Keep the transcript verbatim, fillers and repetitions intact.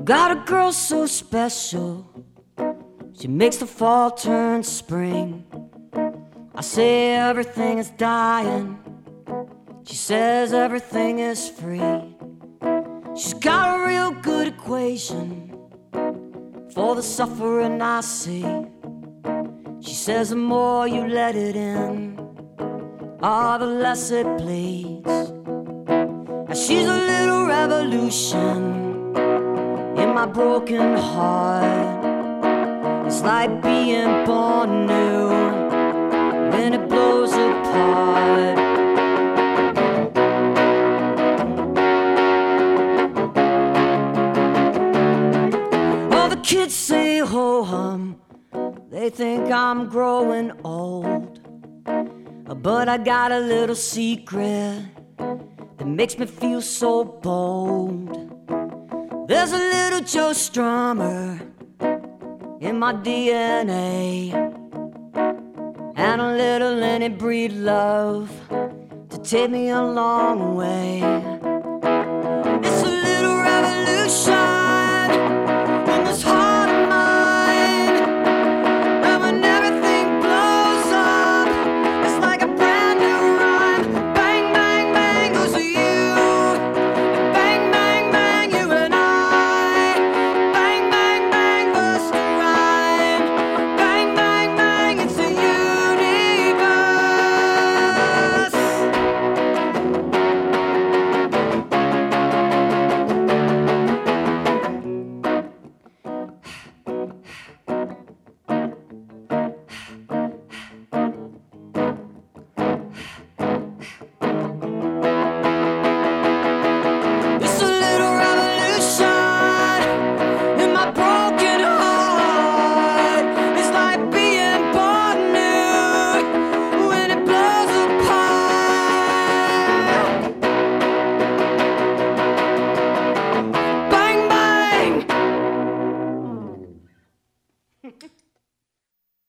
got a girl so special, she makes the fall turn spring. I say everything is dying, she says everything is free. She's got a real good equation for the suffering I see. She says the more you let it in, ah, the less it bleeds. And she's a little revolution in my broken heart. It's like being born new, then it blows apart. All the kids say ho-hum, they think I'm growing old. But I got a little secret that makes me feel so bold. There's a little Joe Strummer in my D N A, and a little Lenny Breed love to take me a long way.